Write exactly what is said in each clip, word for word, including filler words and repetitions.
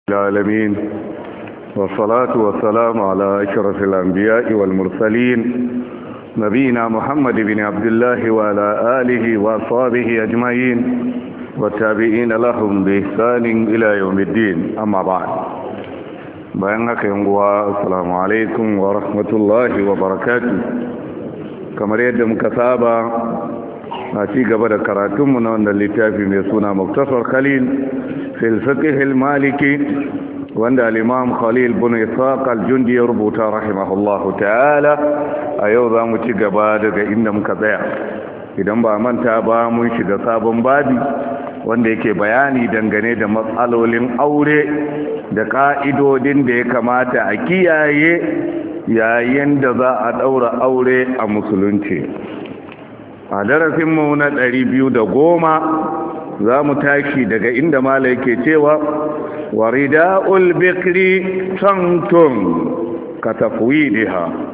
العالمين والصلاة والسلام على أشرف الأنبياء والمرسلين نبينا محمد بن عبد الله وعلى آله وأصحابه أجمعين والتابعين لهم بإحسان إلى يوم الدين أما بعد بينك ينقوى السلام عليكم ورحمة الله وبركاته كما يد مكسابة أتي قبل كراتم من اللتافي ميسونا مختصر خليل في الفقه المالكي وعند الإمام خليل بن إسحاق الجندي يربط رحمه الله تعالى أيضا متقبا دقا إن مكذا idan ba manta ba mun shiga sabon babi wanda yake bayani dangane da matsalolin aure da ka'idodin da ya kamata a kiyaye yayin da za a daura aure a musulunci. A darasin mu na ɗari biyu da goma za mu tashi daga inda mala yake cewa warida'ul bikri tantun ka tafwidiha,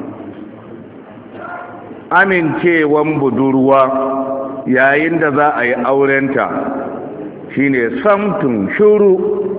amincewan budurwa yayin da za a yi aurenta shine samtun shuru.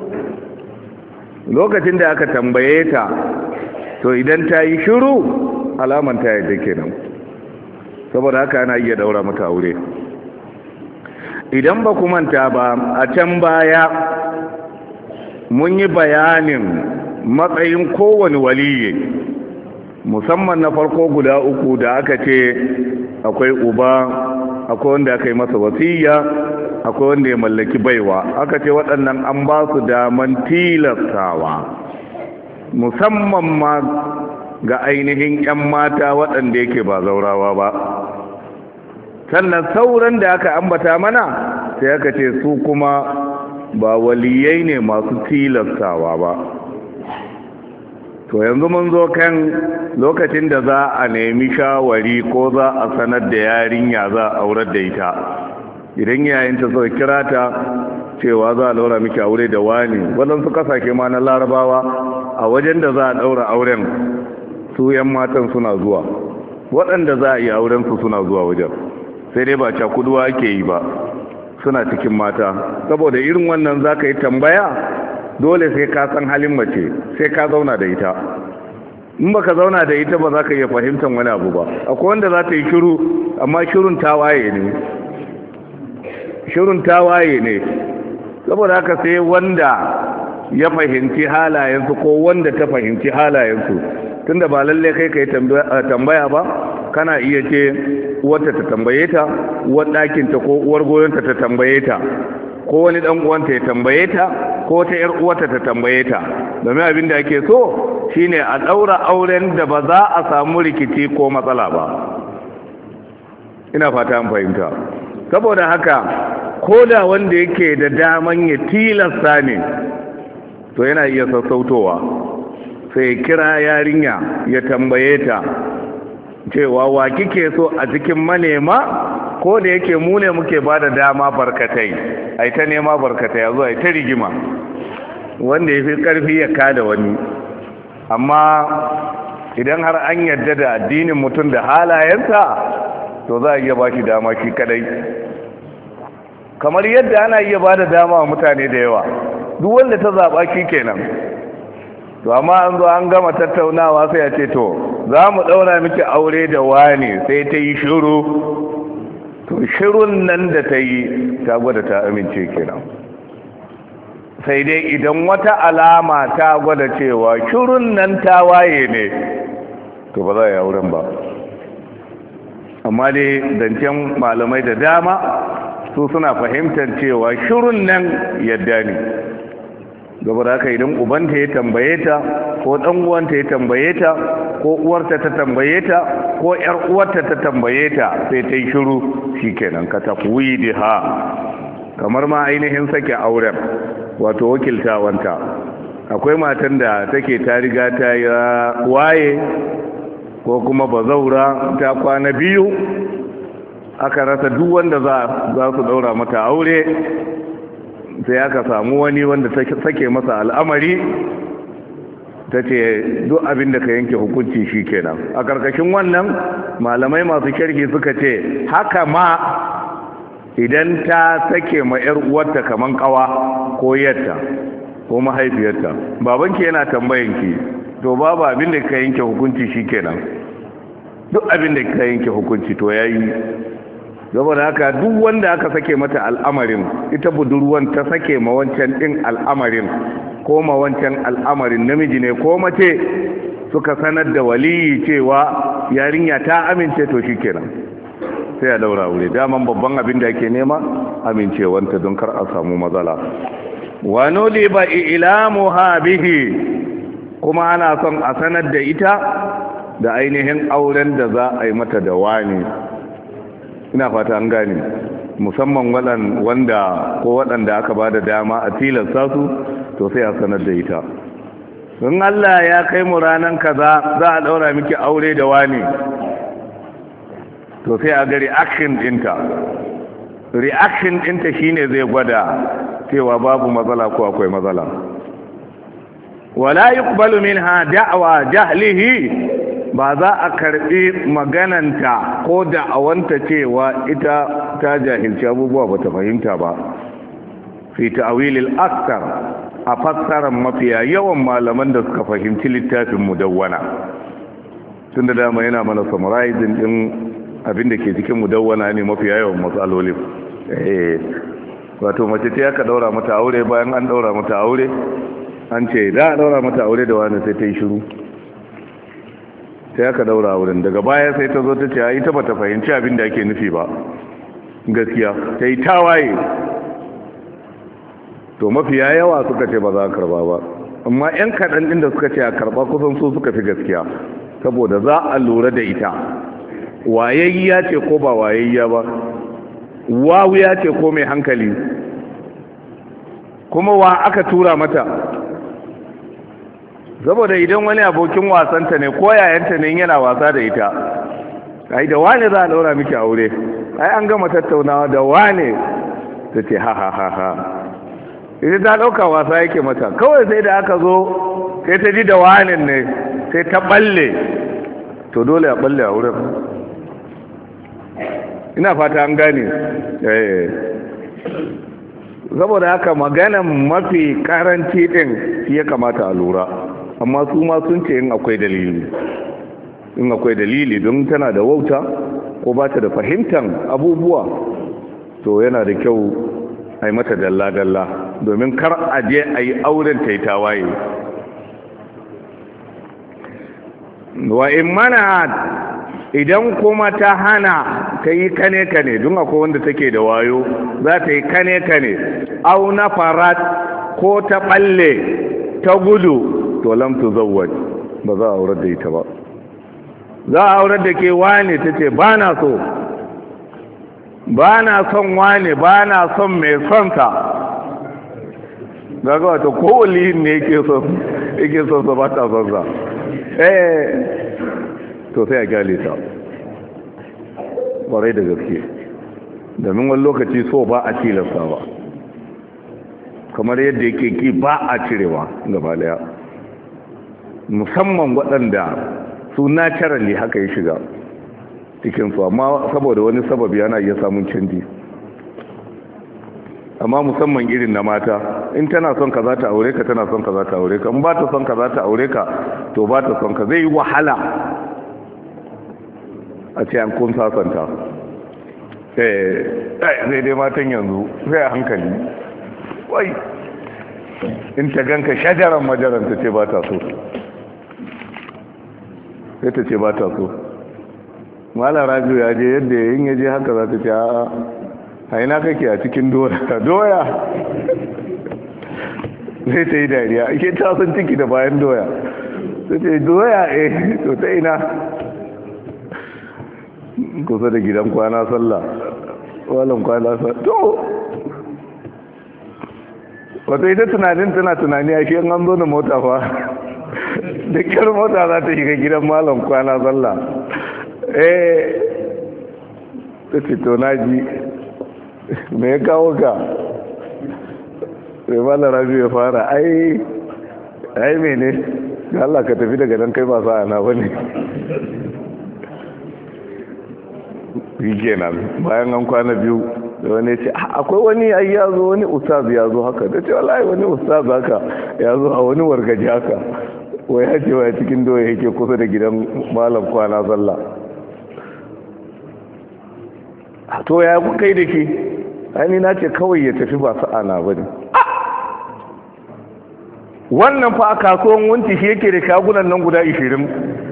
Lokacin da aka tambaye ta to idan ta yi shuru alaman ta yadda kenan, saboda haka ana iya daura mata aure. Idan ba ku manta ba, a can baya mun yi bayanin matsayin kowane waliyi, musamman na farko guda uku da aka ce akwai uba, akwai wanda aka yi masa wasiya, akwai wanda ya mallaki baiwa. Aka ce waɗannan an ba su daman tilastawa, musamman ma ga ainihin 'yan mata waɗanda yake ba zaurawa ba. Sannan sauran da aka ambata mana sai aka ce su kuma ba waliyai ne masu tilastawa ba. To yanzu mun zo kan lokacin da za a nemi shawari ko za a sanar da yarinya za a aurar da ita. Idan yayinta suka kira ta cewa za a daura miki aure da wani, waɗansu kasashe ma na larabawa a wajen da za a daura auren su 'yan matan suna zuwa, waɗanda za a yi auren su suna zuwa wajen, sai dai ba cakuduwa ake yi ba, suna cikin mata. Saboda irin wannan za ka yi tambaya dole sai ka san halin mace, sai ka zauna da ita. In baka zauna da ita ba za ka iya fahimtar wani abu ba. Akwai wanda za ta yi shiru amma shirun tawaye ne, shirun tawaye ne. Saboda haka sai wanda ya fahimci halayensu ko wanda ta fahimci halayensu, tunda ba lalle kai ka yi tambaya ba, kana iya ce uwarta ta tambaye ta, uwar ɗakinta ko uwar goyonta ta tambaye ta, ko wani ɗan uwanta ya tambaye ta, ko ta ‘yar uwarta ta tambaye ta. Domin abin da ake so shine a ɗaura auren da ba za a samu rikici ko matsala ba. Ina fata an fahimta. Saboda haka ko da wanda yake da daman ya tilasta ne, to yana iya sassautowa, sai kira yarinya ya tambaye ta cewa wa kike so a cikin manema, ko da yake mu ne muke ba da dama barkatai, ai ta nema barkatai a zuwa ta rigima, wanda ya fi ƙarfi ya kada wani. Amma idan har an yadda da addinin mutum da halayensa, to za a iya ba shi dama shi kadai, kamar yadda ana iya ba da dama wa mutane da yawa, duk wanda ta zaɓa shi kenan. To amma an zo an gama tattaunawa sai ya ce to za mu ɗaura miki aure da wani, sai ta yi shiru. To shirun nan da ta yi ta gwada ta amince kenan. Sai dai idan wata alama ta gwada cewa shirun nan ta waye ne, to ba za a yi auren ba. Amma dai zancen malamai da dama su suna fahimtar cewa shirun nan yadda ne. Saboda haka idan ubanta ya tambaye ta, ko dan uwanta ya tambaye ta, ko uwarta ta tambaye ta, ko yar uwarta ta tambaye ta, sai ta yi shiru, shikenan ka tafwidiha, kamar ma ainihin sake auren, wato wakiltawanta. Akwai matan da take ta riga ta yi waye, ko kuma bazaura ta kwana biyu, aka rasa duk wanda za su daura mata aure, sai aka samu wani wanda ta sake masa al'amari, ta ce duk abin da ka yanke hukunci shi kenan. A karkashin wannan malamai masu sharhi suka ce haka ma idan ta sake ma 'yar uwarta kaman kawa ko yarta, ko mahaifiyarta babanki yana tambayanki to babu abin da ka yanke hukunci shikenan duk abin da ka yanke hukunci to yayi saboda haka duk wanda aka sake mata al'amarin ita budurwan ta sake ma wancan din al'amarin ko ma wancan al'amarin namiji ne ko mace suka sanar da waliyi cewa yarinya ta amince to shikenan sai a daura aure daman babban abin da ake nema amincewanta don kar a samu matsala wa nuliba ilamuha bihi kuma ana son a sanar da ita da ainihin auren da za a yi mata da wani ina fata an gane musamman waɗan wanda ko waɗanda aka ba da dama a tilasta su to sai a sanar da ita in Allah ya kai mu ranan kaza za a daura miki aure da wani to sai a ga reaction ɗinta reaction ɗinta shine zai gwada cewa babu matsala ko akwai matsala wala yuqbalu minha da'wa jahlihi ba za a karbi magananta ko da'awanta cewa ita ta jahilci abubuwa ba ta fahimta ba fi ta'wilil akthar a fassarar mafiya yawan malaman da suka fahimci littafin mudawwana tunda dama yana mana summarizing din abin da ke cikin mudawwana ne mafiya yawan matsaloli eh wato mace ta aka daura mata aure bayan an daura mata aure an ce da a daura mata aure da wani sai ta yi shiru sai aka daura auren daga baya sai ta zo ta ce ita bata fahimci abin da ake nufi ba gaskiya ta yi tawaye to mafiya yawa suka ce ba za a karba ba amma yan kaɗan ɗin da suka ce a karba kusan su suka fi gaskiya saboda za a lura da ita wayayya ce ko ba wayayya ba wawuya ce ko mai hankali kuma wa aka tura mata saboda idan wani abokin wasanta ne ko yayanta ne yana wasa da ita ai da wane za a daura miki aure ai an gama tattaunawa da wane ta ce ha ha ha ha idan ta dauka wasa yake mata kawai sai da aka zo sai ta ji da wane ne sai ta balle to dole a balle a wurin ina fata an gane eh saboda haka maganan mafi karanci din ya kamata a lura amma su ma sun ce in akwai dalili in akwai dalili don tana da wauta ko ba ta da fahimtar abubuwa to yana da kyau a yi mata dalla-dalla domin kar a je a yi auren ta yi tawaye wa in mana idan kuma ta hana ta yi kane-kane don akwai wanda take da wayo za ta yi kane-kane au na farat ko ta balle ta gudu to lam tuzawwaj ba za a aurar da ita ba za a aurar da ke wane ta ce ba na so ba na son wane ba na son mai son ta daga wata kowali ne yake son yake son sa ba ta son sa eh to sai a gyale ta ƙwarai da gaske domin wani lokaci so ba a tilasta ba kamar yadda yake ki ba a cirewa gaba daya musamman waɗanda su naturally haka ya shiga cikinsu amma saboda wani sababi yana iya samun canji amma musamman irin na mata in tana son ka za ta aure ka tana son ka za ta aure ka in ba ta son ka za ta aure ka to ba ta son ka zai yi wahala a ce an kun sasanta eh zai dai matan yanzu zai a hankali wai in ta ganka shajaran majaran ta ce ba ta so sai ta ce ba ta so mala rajo ya je yadda yin ya je haka za ta ce a haina kake a cikin doya doya zai ta yi dariya ake tason ciki da bayan doya sai ce doya eh to ta ina kusa da gidan kwana sallah walon kwana sallah to wata ita tunanin tana tunani a shi an zo da mota fa da kyar mota za ta shiga gidan malam kwana sallah eh ta ce to na ji me ya kawo ka sai malam rabi ya fara ai ai mene ga Allah ka tafi daga nan kai ba sa ana bane shi kenan bayan an kwana biyu da wani ce akwai wani ai ya zo wani ustaz ya zo haka da ce wallahi wani ustaz haka ya zo a wani wargaji haka wai ya ce wai cikin doya yake kusa da gidan malam kwana sallah to ya ku kai da ke aini na ce kawai ya tafi ba sa'ana ba ne wannan fa a kasuwan wunti shi yake da shagunan nan guda ishirin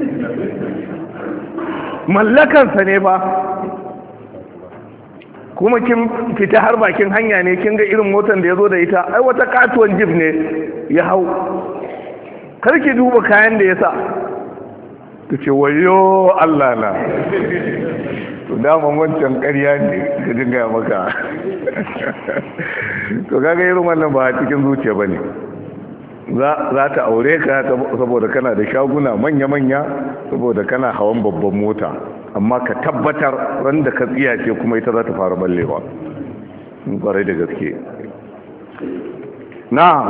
mallakansa ne ba kuma kin fita har bakin hanya ne kin ga irin motar da ya zo da ita ai wata katuwan jib ne ya hau karki duba kayan da ya sa ta ce wayo Allah na to daman wancan ƙarya ne da dinga maka to kaga irin wannan ba cikin zuciya ba ne za ta aure ka saboda kana da shaguna manya-manya saboda kana hawan babban mota amma ka tabbatar wanda ka tsiyace kuma ita za ta fara ballewa ƙwarai da gaske na'am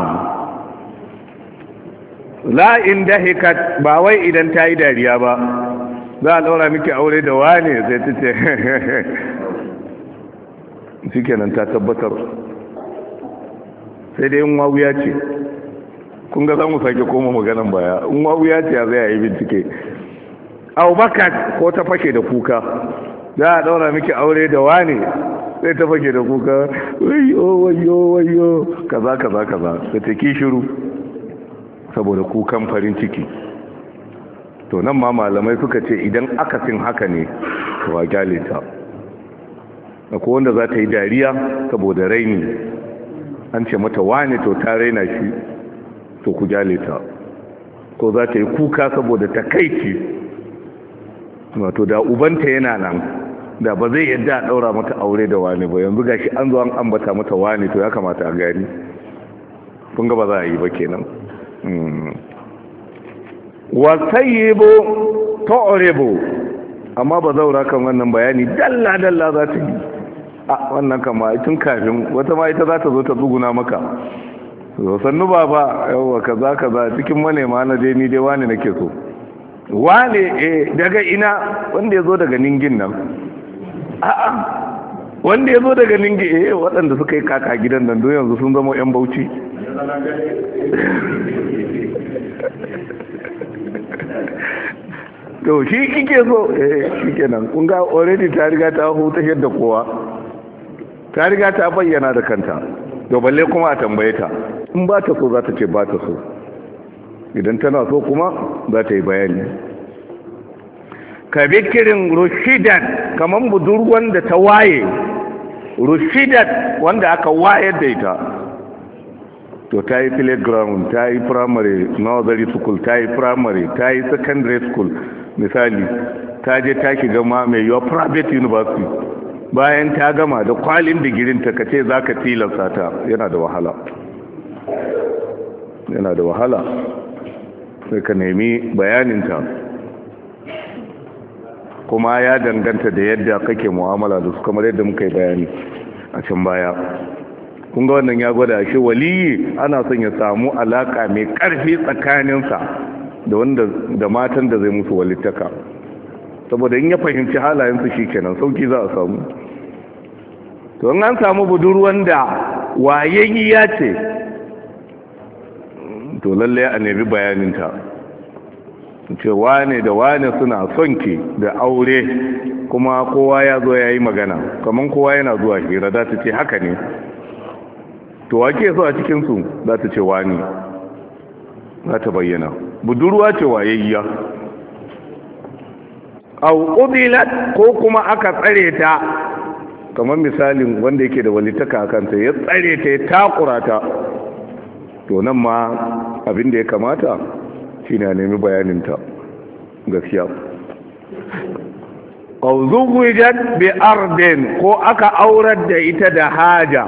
la in dahikat ba wai idan ta yi dariya ba za a ɗaura miki aure da wane sai ta ce shi kenan ta tabbatar sai dai yin wawuya ce kun ga za mu sake koma maganan baya in wawuya ce ya zai yi bincike abubakar ko ta fake da kuka za a ɗaura miki aure da wane sai ta fake da kuka wayo wayo wayo kaza kaza kaza sai ta ki shiru saboda kukan farin ciki to nan ma malamai suka ce idan akasin haka ne to a gyale ta akwai wanda za ta yi dariya saboda raini an ce mata wane to ta raina shi to ku gyale ta ko za ta yi kuka saboda takaici wato da ubanta yana nan da ba zai yadda a daura mata aure da wani ba yanzu gashi an zo an ambata mata wani to ya kamata a gani kun ga ba za a yi ba kenan wasayyibu tu'ribu amma ba zaura kan wannan bayani dalla dalla za ta yi a wannan kama tun kafin wata ma ita za ta zo ta tsuguna maka so sannu baba yawa kaza kaza cikin manema na dai ni dai wani nake so wane eh daga ina wanda yazo daga ningin nan a a wanda yazo daga ningin eh waɗanda suka yi kaka gidan nan don yanzu sun zama yan Bauchi to shi kike so eh shikenan kun ga already ta riga ta huta yadda kowa ta riga ta bayyana da kanta to balle kuma a tambaye ta in ba ta so za ta ce ba ta so idan tana so kuma za ta yi bayani ka bikirin rushidat kaman budurwan da ta waye rushidat wanda aka wayar da ita to ta yi playground ta yi primary nursery school ta yi primary ta yi secondary school misali ta je ta shiga ma mai yiwa private university bayan ta gama da kwalin digirinta ka ce za ka tilasta ta yana da wahala yana da wahala sai ka nemi bayaninta kuma ya danganta da yadda kake mu'amala da su kamar yadda muka yi bayani a can baya kun ga wannan ya gwada shi waliyi ana son ya samu alaka mai karfi tsakaninsa da wanda da matan da zai musu walittaka saboda in ya fahimci halayensu shikenan sauki za a samu to in an samu budurwan da wayayya ce to lalle a nemi bayaninta ce wane da wane suna son ki da aure kuma kowa ya zo ya yi magana kamar kowa yana zuwa hira za ta ce haka ne to wake so a cikinsu za ta ce wani za ta bayyana budurwa ce wayayya au udilat ko kuma aka tsare ta kamar misalin wanda yake da walitaka a kanta ya tsare ta ya takura ta to nan ma abin da ya kamata shi ne a nemi bayaninta gaskiya au zuwijat bi ardin ko aka aurar da ita da haja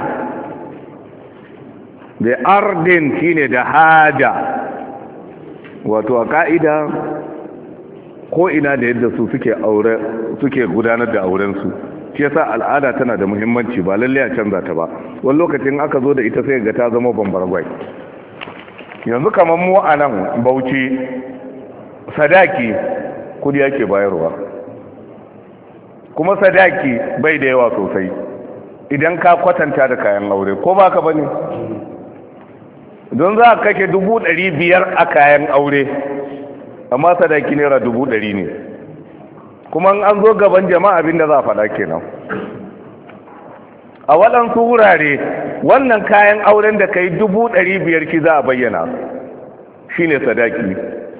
da ardin shine da haja wato a ka'ida ko ina da yadda su suke aure suke gudanar da aurensu shi yasa al'ada tana da muhimmanci ba lalle a canza ta ba wani lokacin aka zo da ita sai ga ta zama bambargwai yanzu kamar mu a nan Bauchi sadaki kudi yake bayarwa kuma sadaki bai da yawa sosai idan ka kwatanta da kayan aure ko ba ka bane don za ka kake dubu ɗari biyar a kayan aure amma sadaki naira dubu ɗari ne kuma an zo gaban jama'a abinda za a faɗa kenan a waɗansu wurare wannan kayan auren da ka yi dubu ɗari biyar ki za a bayyana shi ne sadaki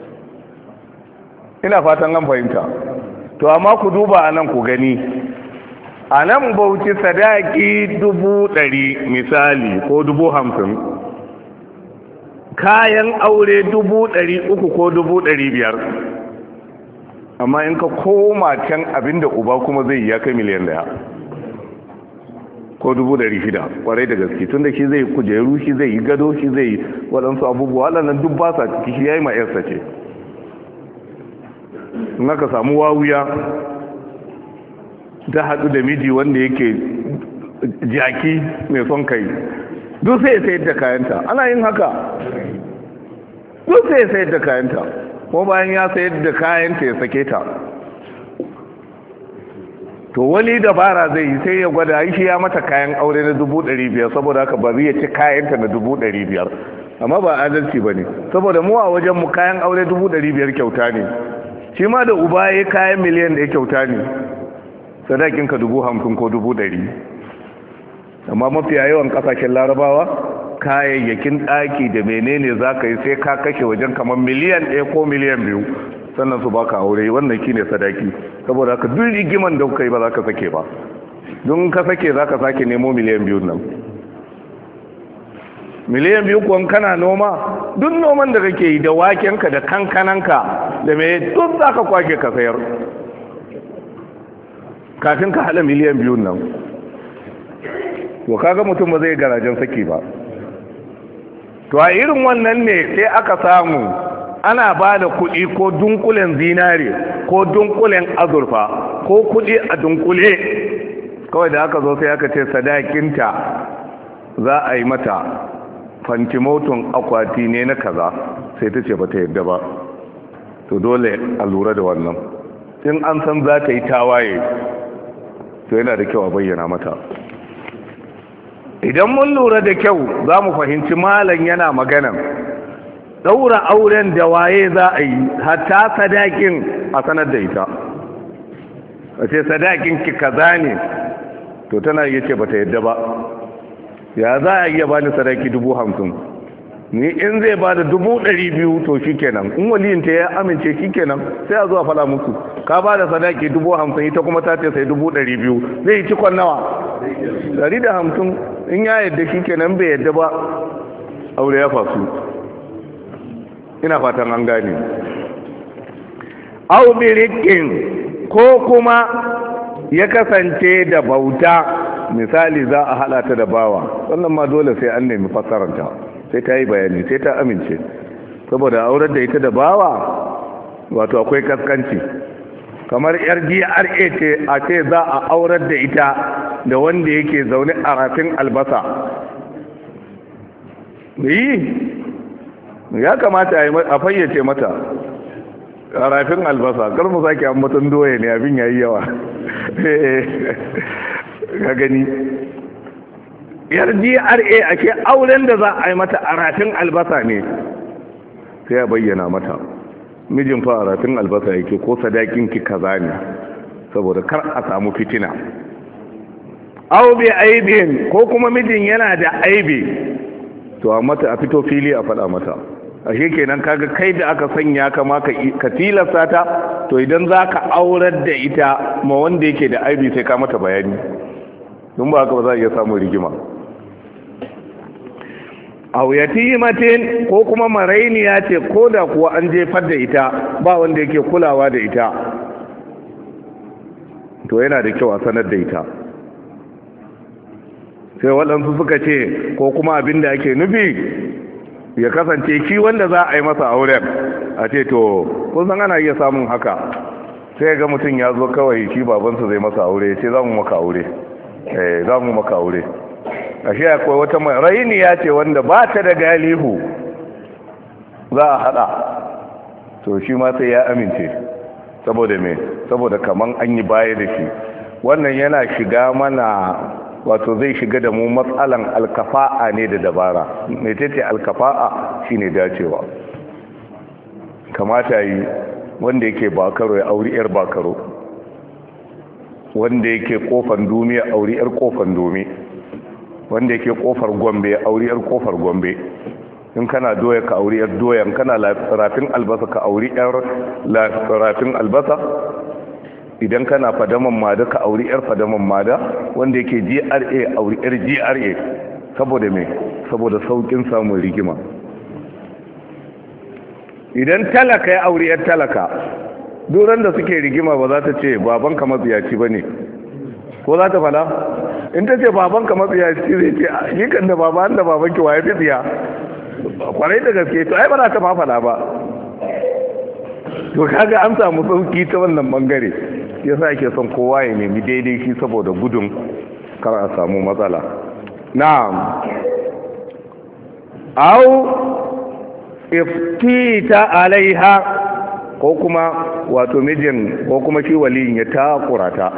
ina fatan an fahimta to amma ku duba a nan ku gani a nan bauchi sadaki dubu ɗari misali ko dubu hamsin kayan aure dubu ɗari uku ko dubu ɗari biyar amma in ka koma can abinda uba kuma zai yi ya kai miliyan daya ko dubu ɗari shida kwarai da gaske tun da shi zai kujeru shi zai yi gado shi zai yi waɗansu abubuwa waɗannan duk ba sa ciki shi ya yi ma'yarsa ce in aka samu wawuya ta haɗu da miji wanda yake jaki mai son kai duk sai ya sayar da kayanta ana yin haka duk sai ya sayar da kayanta ko bayan ya sayar da kayanta ya sake ta to wani dabara zai yi sai ya gwada shi ya mata kayan aure na dubu ɗari biyar saboda haka bari ya ci kayanta na dubu ɗari biyar amma ba adalci ba ne saboda mu a wajenmu kayan aure dubu ɗari biyar kyauta ne shi ma da uba ya kayan miliyan da ya kyauta ne sadakinka dubu hamsin ko dubu ɗari amma mafiya yawan ƙasashen larabawa kayayyakin ɗaki da menene za ka yi sai ka kashe wajen kamar miliyan ɗaya ko miliyan biyu sannan su baka aure wannan shine sadaki saboda haka duk rigiman da kuka yi ba za ka sake ba don ka sake za ka sake nemo miliyan biyu nan miliyan biyu kuwan kana noma duk noman da kake yi da wakenka da kankananka da mai duk za ka kwake ka sayar kafin ka haɗa miliyan biyu nan to kaga mutum ba zai garajen saki ba to a irin wannan ne sai aka samu ana ba da kuɗi ko dunkulen zinare ko dunkulen azurfa ko kuɗi a dunkule kawai da aka zo sai aka ce sadakinta za a yi mata fantimoton akwati ne na kaza sai ta ce ba ta yadda ba to dole a lura da wannan in an san za ta yi tawaye to yana da kyau a bayyana mata idan mun lura da kyau za mu fahimci malam yana magana daura auren da waye za a yi hatta sadakin a sanar da ita a ce sadakin ki kaza ne to tana iya ce bata yadda ba ya za a iya bani sadaki dubu hamsin ni in zai ba da dubu ɗari biyu to shi kenan in waliyinta ya amince shi kenan sai a zuwa fala musu ka ba da sadaki dubu hamsin ita kuma ta ce sai dubu ɗari biyu zai yi cikon nawa ɗari da hamsin in ya yadda shi kenan bai yadda ba aure ya fasu ina fatan an gane au birikin ko kuma ya kasance da bauta misali za a hada ta da bawa wannan ma dole sai an nemi fassararta sai ta yi bayani sai ta amince saboda aurar da ita da bawa wato akwai kaskanci kamar yar D R A ce a ce za a aurar da ita da wanda yake zaune a rafin albasa yi ya kamata a fayyace mata a rafin albasa kar mu sake ambaton doye ne abin yayi yawa ka gani yar D R A ake auren da za a yi mata a rafin albasa ne sai ya bayyana mata mijin fa a rafin albasa yake ko sadakin ki kaza ne saboda kar a samu fitina aw bi aibin ko kuma mijin yana da aibi to a mata a fito fili a faɗa mata ashe kenan kaga kai da aka sanya ka ma ka tilasta ta to idan zaka aurar da ita ma wanda yake da aibi sai ka mata bayani don ba haka ba za a iya samun rigima aw yatimatin ko kuma marainiya ce ko da kuwa an jefar da ita ba wanda yake kulawa da ita to yana da kyau a sanar da ita sai waɗansu suka ce ko kuma abin da ake nufi ya kasance shi wanda za a yi masa auren a ce to kun san ana iya samun haka sai ga mutum ya zo kawai shi babansa zai masa aure ce za mu maka aure eh za mu maka aure ashe akwai wata mai rainiya ce wanda ba ta da galihu za a hada to shi ma sai ya amince saboda me saboda kaman an yi baya da shi wannan yana shiga mana wato zai shiga da mu matsalan alkafa'a ne da dabara. mai tete alkafa'a shine dacewa. kamata yi wanda yake bakaro ya auri yar bakaro, wanda yake kofar dumi ya auri yar kofar dumi, wanda yake kofar gombe ya auri yar kofar gombe. in kana doya ka auri yar doya, in kana rafin albasa ka auri yar rafin albasa, idan kana fadaman mada ka auri yar fadaman mada, wanda yake G R A auri yar G R A. saboda me? saboda saukin samun rigima. idan talaka ya auri yar talaka, duran da suke rigima ba za ta ce babanka matsiyaci ba ne, ko za ta fada? in ta ce babanka matsiyaci zai ce yi kan da baban da babanki wa ya fi tsiya, kwarai da gaske, to ai ba za ta fafada ba. to kaga an samu sauki ta wannan bangare, yasa ake son kowa ya nemi daidai shi saboda gudun kar a samu matsala. na'am, au iftita alaiha, ko kuma wato mijin ko kuma shi waliyin ya takurata,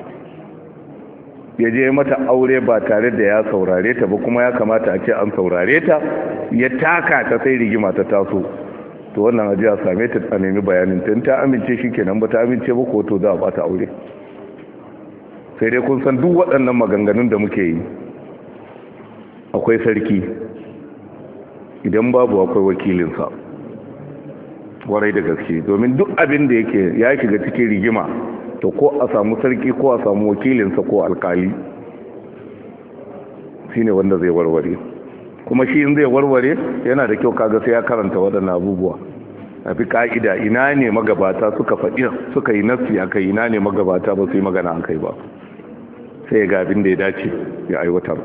ya je mata aure ba tare da ya saurare ta ba, kuma ya kamata a ce an saurare ta, ya taka ta sai rigima ta taso. to wannan aji a same ta a nemi bayanin ta, ta amince shi kenan, ba ta amince ba ko to za a bata aure. sai dai kun san duk waɗannan maganganun da muke yi akwai sarki, idan babu akwai wakilinsa, warai da gaske, domin duk abin da yake ya shiga cikin rigima to ko a samu sarki ko a samu wakilinsa ko alkali shine wanda zai warware. kuma shi in zai warware yana da kyau kaga sai ya karanta waɗannan abubuwa, a fi ka'ida ina ne magabata suka faɗi suka yi nassi a kai, ina ne magabata ba su yi magana a kai ba, sai ya ga abin da ya dace ya aiwatar.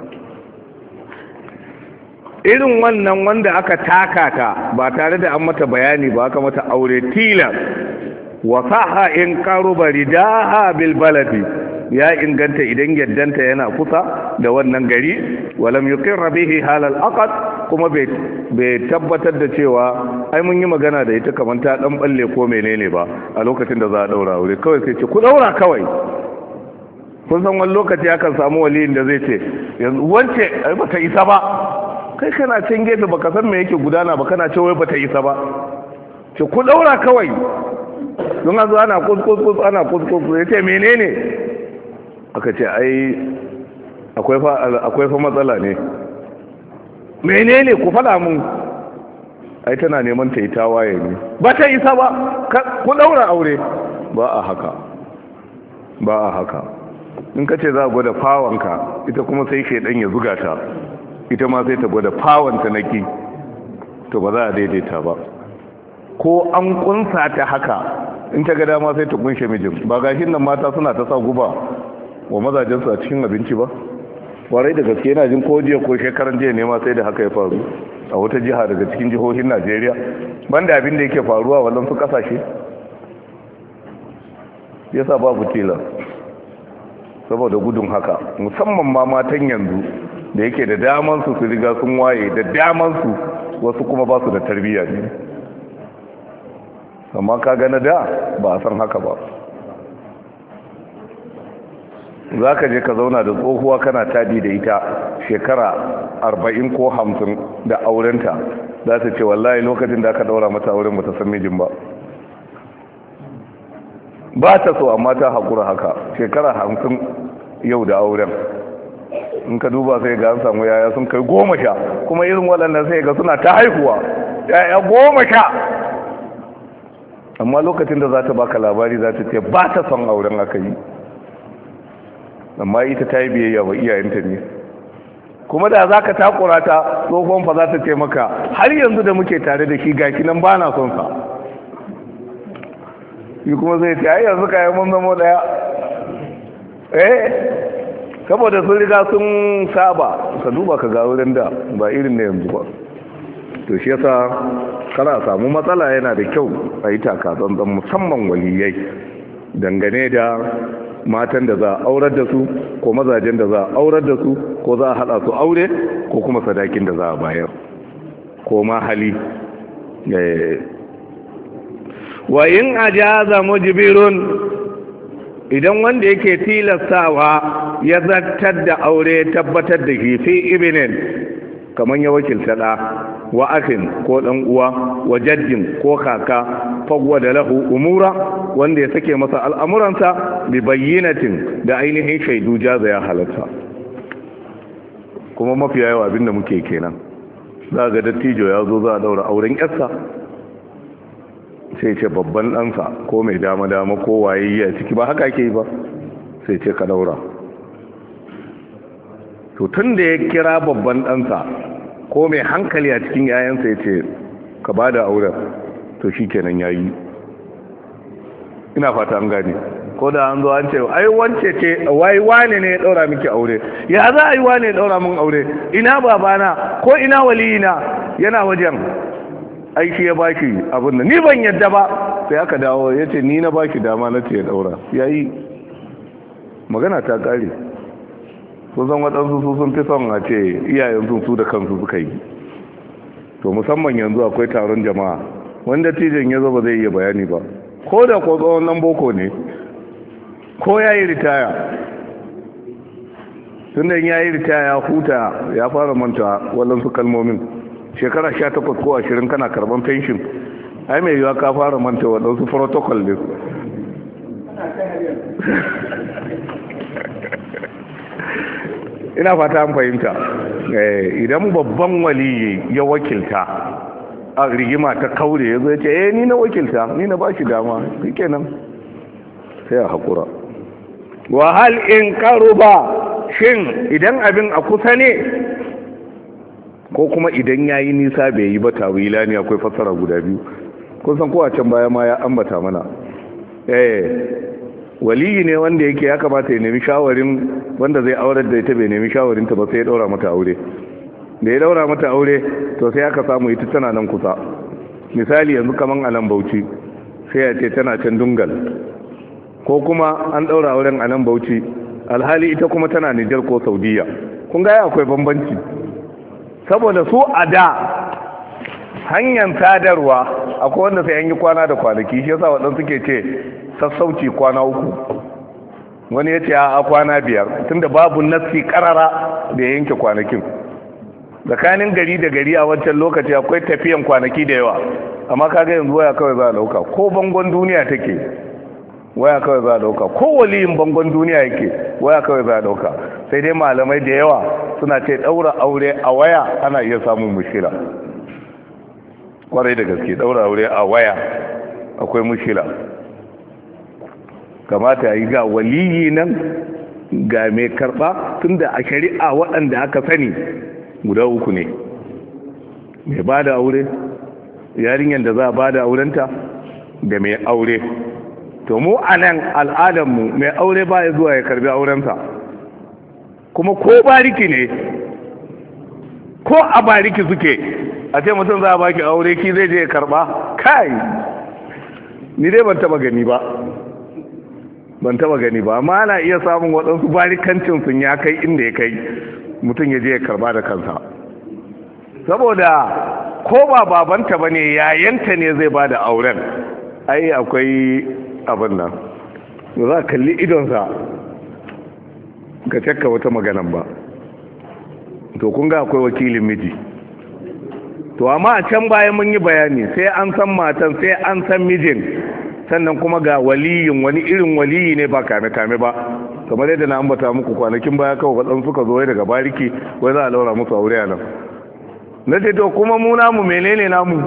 irin wannan wanda aka taka ta ba tare da an mata bayani ba, aka mata aure tilas, wasaha in karuba ridaha bil baladi, ya inganta idan yaddanta yana kusa da wannan gari, walam yuqirra bihi halal aqd, kuma bai tabbatar da cewa ai mun yi magana da ita kamar ta dan balle ko menene ba a lokacin da za a daura aure, kawai sai ce ku daura kawai. kun san wani lokaci akan samu waliyin da zai ce yanzu wance ai bata isa ba, kai kana can gefe baka san me yake gudana ba, kana ce wai bata isa ba, ce ku daura kawai. don azu ana kuskus ana kuskus, ya ce menene? aka ce ai akwai fa akwai fa matsala ne. menene? ku fada mun. ai tana neman ta yi tawaye ne, ba ta isa ba, ku daura aure. ba a haka, ba a haka. in ka ce za a gwada fawanka, ita kuma sai shaidan ya zuga ta, ita ma sai ta gwada fawanta naki, to ba za a daidaita ba. ko an kunsa ta haka, in ta ga dama sai ta kunshe mijin. ba gashin nan mata suna ta sa guba wa mazajensu a cikin abinci ba? warai da gaske, yana jin ko jiya ko shekaran jiya ne ma sai da haka ya faru a wata jiha daga cikin jihohin Najeriya, banda abin da yake faruwa wallan su kasashe. yasa babu tilas saboda gudun haka, musamman ma matan yanzu da yake da daman su su riga sun waye, da daman su wasu kuma ba su da tarbiyya ne. amma ka gana da ba a san haka ba. za ka je ka zauna da tsohuwa kana tadi da ita shekara arba'in ko hamsin da aurenta, za ta ce wallahi lokacin da aka daura mata auren ba ta san mijin ba. ba ta so, amma ta haƙura haka shekara hamsin yau da auren. in ka duba sai ga an samu yaya sun kai goma sha, kuma irin waɗannan sai ga suna ta haihuwa yaya goma sha. amma lokacin da za ta baka labari za ta ce ba ta son auren aka yi, amma ita ta yi biyayya wa iyayenta ne. kuma da za ka takura ta, tsohon fa za ta ce maka har yanzu da muke tare da shi gashi nan ba na son sa. yi kuma zai ce ai yanzu kayan mun zama daya. eh saboda sun riga sun saba, ka duba ka ga wurin da ba irin na yanzu ba. to shi yasa kana samu matsala, yana da kyau a yi taka tsantsan, musamman waliyai dangane da matan da za a aurar da su, ko mazajen da za a aurar da su, ko za a hada su aure, ko kuma sadakin da za a bayar, ko ma hali. wa in ajaza mujbirun, idan wanda yake tilastawa ya zartar da aure tabbatar da shi fi ibnin kaman ya wakilta da wa akhin ko dan uwa wa jaddin ko kaka fagwa da lahu umura wanda ya sake masa al'amuransa bi bayyinatin da ainihin shaidu jaza ya halatta. Kuma mafi yawa abinda muke kenan, za ga dattijo ya zo za a daura auren yarsa sai ce babban ɗansa ko mai dama-dama ko waye a ciki, ba haka ke yi ba, sai ce ka daura. To tun da ya kira babban ɗansa ko mai hankali a cikin yayansa ya ce ka ba da auren, to shi kenan ya yi. Ina fata an gane, ko da an zo an ce ai wance ce wai wane ne ya daura miki aure, ya za a yi wane ya daura min aure, ina babana ko ina waliyina yana wajen, aiki ya baki abin da ni ban yadda ba, sai aka dawo ya ce ni na baki dama na ce ya daura, ya yi. Magana ta kare. Kusan waɗansu su sun fi son a ce iyayen sun su da kansu suka yi. To musamman yanzu akwai taron jama'a wanda tijan ya zo ba zai iya bayani ba, ko da ko tsohon nan boko ne, ko ya yi ritaya. Tun da ya yi ritaya huta ya fara manta waɗansu kalmomin. Shekara sha takwas ko ashirin kana karban fenshin, ai mai yiwa ka fara manta waɗansu protocol din. Ina fata an fahimta. Idan babban waliyi ya wakilta a rigima ta kaure ya zo ya ce eh ni na wakilta, ni na bashi dama, shikenan sai a hakura. Wa hal in qaruba, shin idan abin a kusa ne ko kuma idan yayi nisa bai yi ba, tawila ne, akwai fassara guda biyu. Kun san ko a can baya ma ya ambata mana eh waliyi ne wanda yake ya kamata ya nemi shawarin wanda zai aurar da ita, bai nemi shawarin ta ba sai ya daura mata aure. Da ya daura mata aure to sai aka samu ita tana nan kusa. Misali yanzu kaman a nan Bauchi sai ya ce tana can Dungal, ko kuma an daura auren a nan Bauchi alhali ita kuma tana Nijar ko Saudiya. Kun ga akwai bambanci, saboda su a da hanyar sadarwa akwai wanda sai an yi kwana da kwanaki, shi yasa waɗansu suke ce sassauci kwana uku, wani ya ce a kwana biyar, tunda babu nassi karara da ya yanke kwanakin. Tsakanin gari da gari a wancan lokaci akwai tafiyan kwanaki da yawa, amma kaga yanzu waya kawai za a dauka, ko bangon duniya take waya kawai za a dauka, ko waliyin bangon duniya yake waya kawai za a dauka. Sai dai malamai da yawa suna ce daura aure a waya ana iya samun mushkila, kwarai da gaske daura aure a waya akwai mushkila. Kamata yi ga waliyi nan ga mai karba, tunda a shari'a waɗanda aka sani guda uku ne, mai ba da aure, yarinyar da za a ba da aurenta, da mai aure. To mu a nan al'adarmu mai aure ba ya zuwa ya karbi aurensa, kuma ko bariki ne, ko a bariki suke, a ce mutum za a baki aure ki zai je ya karba, kai ni dai ban taba gani ba ban taba gani ba amma ana iya samun waɗansu barikancin sun ya kai inda ya kai mutum ya je ya karba da kansa, saboda ko ba babanta ba ne yayanta ne zai ba da auren, ai akwai abin nan ba za a kalli idonsa ka cakka wata maganan ba. To kun ga akwai wakilin miji. To amma a can bayan mun yi bayani sai an san matan, sai an san mijin, sannan kuma ga waliyin, wani irin waliyi ne ba kame-kame ba, kamar yadda na ambata muku kwanakin baya kawai waɗansu suka zo daga bariki wai za a laura musu aure a nan. Na ce to kuma mu namu menene namu?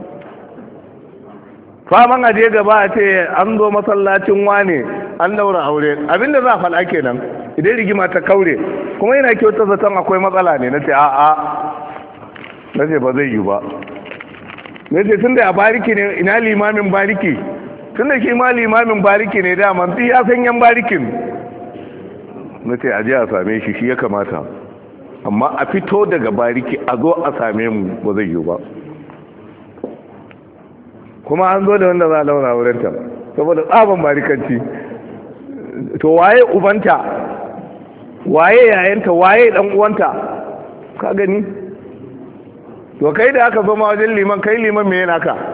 Faman aje gaba a ce an zo masallacin wane an daura aure, abinda za a faɗa kenan idan rigima ta kaure, kuma yana kyauta zaton akwai matsala ne. Na ce a'a, na ce ba zai yi ba. Na ce tun da a bariki ne, ina limamin bariki? Tun da shi ma limamin bariki ne dama, fi ya san yan barikin. Na ce aje a same shi, shi ya kamata, amma a fito daga bariki a zo a same mu ba zai yi ba. Kuma an zo da wanda za a laura wurinta saboda tsaban barikanci. To waye ubanta, waye yayanta, waye dan uwanta, ka gani? To kai da aka zo ma wajen liman, kai liman me yana ka?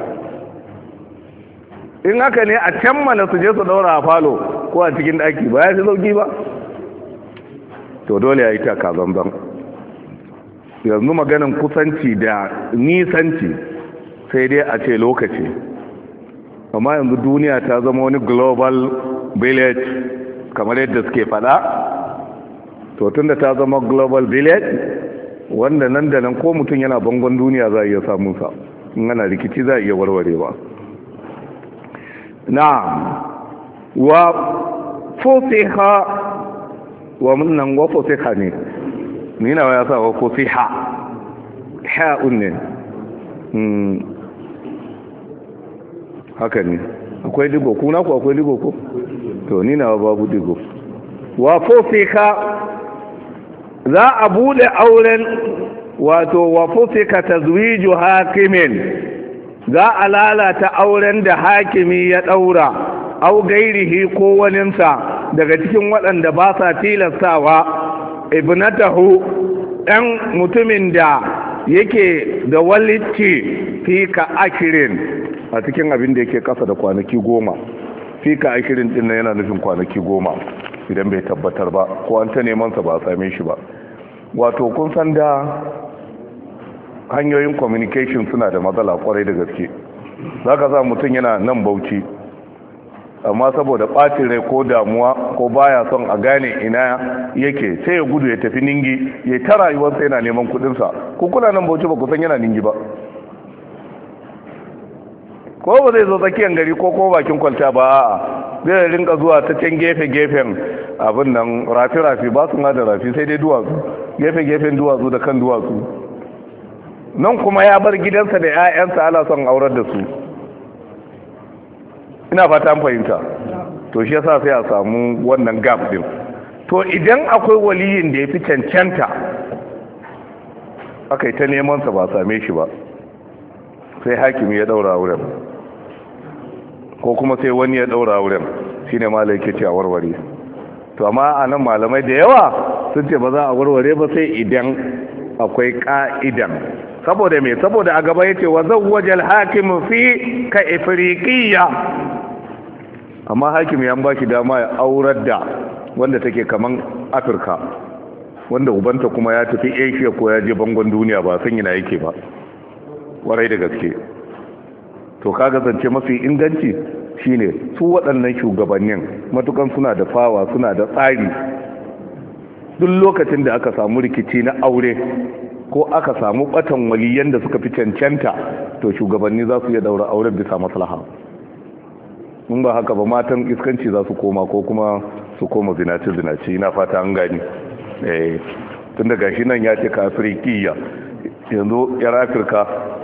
In haka ne a can mana su je su daura a falo ko a cikin daki, ba ya fi sauki ba? to dole ya yi taka zanzan. Yanzu maganin kusanci da nisanci sai dai a ce lokaci, amma yanzu duniya ta zama wani global village kamar yadda suke fada. To tunda ta zama global village, wanda nan da nan ko mutum yana bangon duniya za a iya samun sa, in ana rikici za a iya warwarewa. na wa fusiha wa munnan wa fusiha ne ni na ya sa wa fusiha ha'un ne hmm haka ne akwai digo kuna ku akwai digo ko to ni na babu digo. Wa fusiha za a bude auren, wato wa fusika tazwiju hakimin, za a lalata auren da hakimi ya daura, au gairihi ko waninsa daga cikin waɗanda ba sa tilastawa, ibnatahu ɗan mutumin da yake da walitti fi ka akirin, a cikin abin da yake kasa da kwanaki goma. Fi ka akirin din yana nufin kwanaki goma idan bai tabbatar ba, ko an ta neman sa ba a same shi ba. Wato kun san da hanyoyin communication suna da matsala kwarai da gaske. Za ka sa mutum yana nan Bauchi, amma saboda ɓacin rai ko damuwa ko baya son a gane ina yake, sai ya gudu ya tafi Ningi, ya ta rayuwarsa yana neman kudinsa. Ko kuna nan Bauchi ba ku san yana Ningi ba, ko ba zai zo tsakiyar gari ko ko bakin kwalta ba, a'a zai rinka zuwa ta can gefe-gefen abin nan, rafi-rafi ba su ma da rafi sai dai duwatsu, gefe-gefen duwatsu da kan duwatsu. Nan kuma ya bar gidansa da 'ya'yansa ana son aurar da su. Ina fata an fahimta. To shi yasa sai a samu wannan gap din. To idan akwai waliyin da ya fi cancanta, aka yi ta neman sa ba same shi ba, sai hakimi ya daura wurin, ko kuma sai wani ya daura wurin, shine malai ke ce a warware. To amma a nan malamai da yawa sun ce ba za a warware ba sai idan akwai ka'idan. Saboda me? Saboda a gaba yace wa zawwajal hakim fi ka ifriqiyya, amma hakimi ya ba shi dama ya aurar da wanda take kaman Afirka, wanda ubanta kuma ya tafi Asia ko ya je bangon duniya ba san yana yake ba, warai da gaske. To kaga zance mafi inganci shine su waɗannan shugabannin matukan suna da fawa, suna da tsari. Duk lokacin da aka samu rikici na aure ko aka samu batan waliyan da suka fi cancanta, to shugabanni za su iya daura auren bisa maslaha. In ba haka ba matan iskanci za su koma, ko kuma su koma zinace-zinace. Ina fata an gani. Eh, tun da gashi nan ya ce ka Afirkiya, yanzu yar Afirka,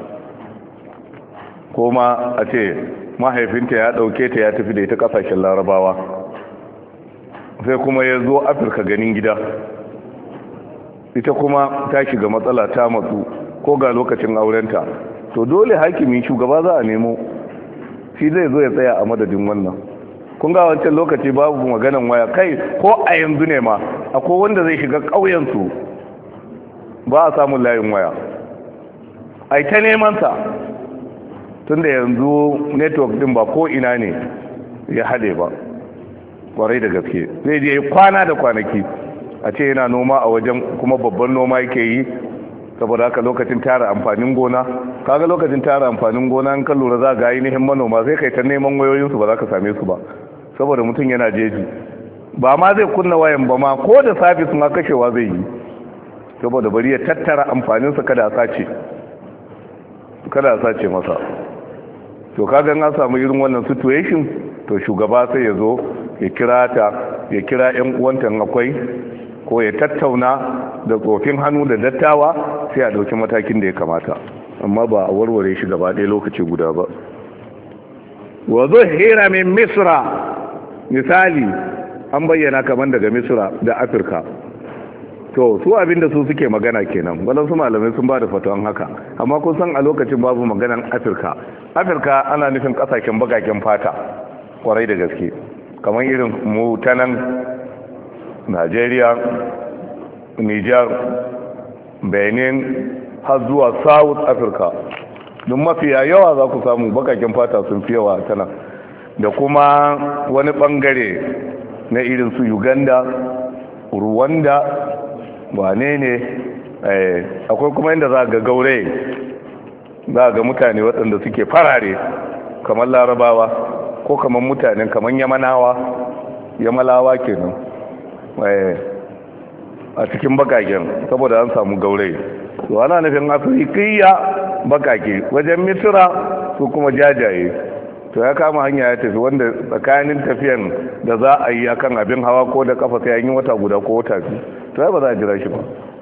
ko ma a ce mahaifinta ya dauke ta ya tafi da ita kasashen Larabawa, sai kuma ya zo Afirka ganin gida, ita kuma ta shiga matsala, ta matsu, ko ga lokacin aurenta, to dole hakimin shugaba za a nemo, shi zai zo ya tsaya a madadin wannan. Kun ga wancan lokaci babu maganan waya, kai ko a yanzu ne ma akwai wanda zai shiga ƙauyensu ba a samun layin waya, ai ta neman sa, tunda yanzu network din ba ko ina ne ya hade ba, kwarai da gaske. Zai je kwana da kwanaki a ce yana noma a wajen, kuma babban noma yake yi, saboda haka lokacin tara amfanin gona, kaga lokacin tara amfanin gona in ka lura za ga ainihin manoma sai kai ta neman wayoyinsu ba za ka same su ba, saboda mutum yana jeji, ba ma zai kunna wayan ba ma, ko da sabis ma kashewa zai yi, saboda bari ya tattara amfaninsa kada a sace kada a sace masa. To kaga an samu irin wannan situation, to shugaba sai ya zo ya kira ta, ya kira ƴan uwanta akwai, ko ya tattauna da tsofin hannu da dattawa, sai a dauki matakin da ya kamata, amma ba a warware shi gaba ɗaya lokaci guda ba. Wa zuhira min misra, misali an bayyana kaman daga misra da Afirka. To su abinda su suke magana kenan, wadansu malamai sun ba da fatawan haka, amma kun san a lokacin babu maganan Afirka. Afirka ana nufin kasashen bagaken fata kwarai da gaske, kamar irin mu ta nan Najeriya, Niger, Benin, har zuwa South Africa. Don mafiya yawa za ku samu bakakin fata sun fi yawa ta nan, da kuma wani bangare na irin su Uganda, Rwanda, wane ne akwai kuma inda za ga gaure za ga mutane waɗanda suke farare kamar larabawa ko kamar mutanen kamar yamanawa yamalawa kenan a cikin bakaken saboda an samu gaure to ana nufin afirkiya bakake wajen misira su kuma jajaye to ya kama hanya ya tafi wanda tsakanin tafiyan da za a yi akan abin hawa ko da kafa sai an yi wata guda ko wata biyu to ya ba za a jira shi ba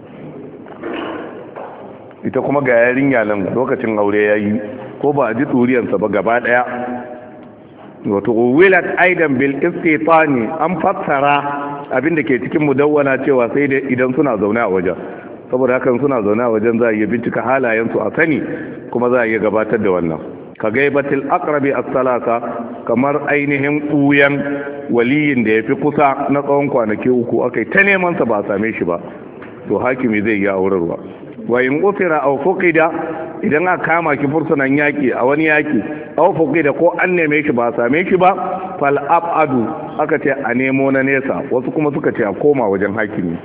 ita kuma ga yarinya nan lokacin aure ya yi ko ba a ji turiyansa ba gaba daya wato wilat aidan bil istitani an fassara abinda ke cikin mudawwana cewa sai da idan suna zaune a wajen saboda hakan suna zaune a wajen za a iya bincika halayensu a sani kuma za a iya gabatar da wannan ka gaibatil aqrabi as-salasa kamar ainihin buyan waliyin da yafi kusa na tsawon kwanaki uku akai ta neman sa ba same shi ba to hakimi zai yi aurarwa wa in ufira aw fuqida idan aka kama ki fursunan yaki a wani yaki aw fuqida ko an neme shi ba same shi ba fal abadu aka ce a nemo na nesa wasu kuma suka ce a koma wajen hakimi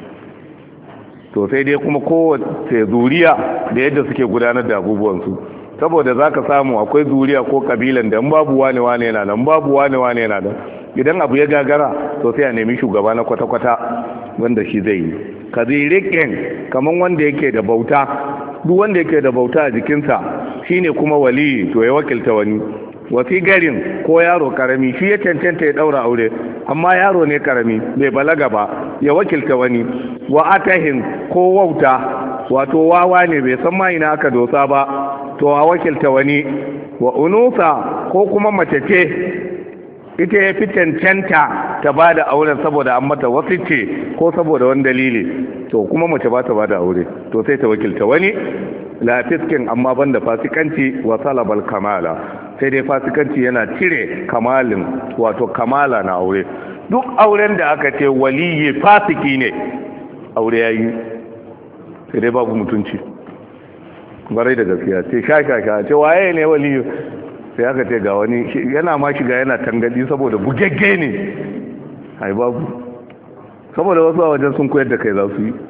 to sai dai kuma kowace zuriya da yadda suke gudanar da abubuwansu saboda za ka samu akwai zuriya ko kabilan da babu wane wane yana nan babu wane wane yana nan idan abu ya gagara to sai a nemi shugaba na kwata-kwata wanda shi zai yi ka zirikin kamar wanda yake da bauta duk wanda yake da bauta a jikinsa shine kuma wali to ya wakilta wani wasi garin ko yaro karami shi ya cancanta ya daura aure amma yaro ne karami bai balaga ba ya wakilta wani wa atahin ko wauta wato wawa ne bai san ma ina aka dosa ba to a wakilta wani wa unusa ko kuma mace ce ita ya fi cancanta ta ba da auren saboda an mata wasu ce ko saboda wani dalili to kuma mace ba ta ba da aure to sai ta wakilta wani la fiskin amma banda fasikanci wa salabal kamala sai dai fasikanci yana cire kamalin wato kamala na aure duk auren da aka ce waliyi fasiki ne aure yayi sai dai babu mutunci barai da gaskiya ce shashasha ce waye ne waliyu sai aka ce ga wani yana ma shiga yana tangadi saboda bugegge ne ai babu saboda wasu a wajen sun koyar da kai za su yi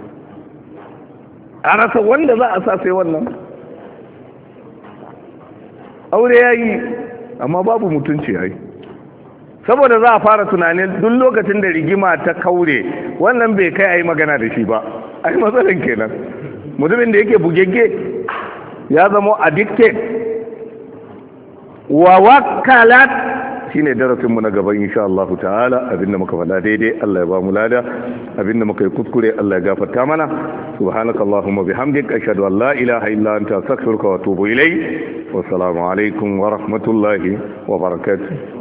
a rasa wanda za a sa sai wannan aure ya yi amma babu mutunci ya yi saboda za a fara tunanin duk lokacin da rigima ta kaure wannan bai kai a yi magana da shi ba a yi matsalin kenan mutumin da yake bugegge ya zama addicted wa wakalat shine darasin mu na gaba insha Allah ta'ala abinda muka faɗa daidai Allah ya ba mu lada abinda muka yi kuskure Allah ya gafarta mana subhanakallahumma bihamdika ashhadu an la ilaha illa anta astaghfiruka wa atubu ilayk wa assalamu alaikum wa rahmatullahi wa barakatuh